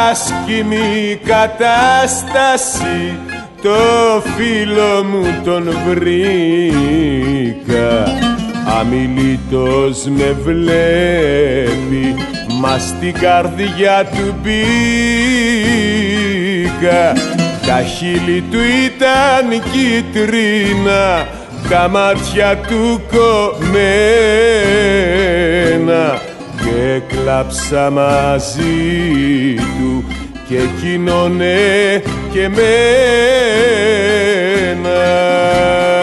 άσχημη κατάσταση το φίλο μου τον βρήκα. Αμιλήτως με βλέπει, μα στην καρδιά του μπήκα. Τα χείλη του ήταν κίτρινα, τα μάτια του κομμένα, και κλάψα μαζί του και εκείνον και εμένα.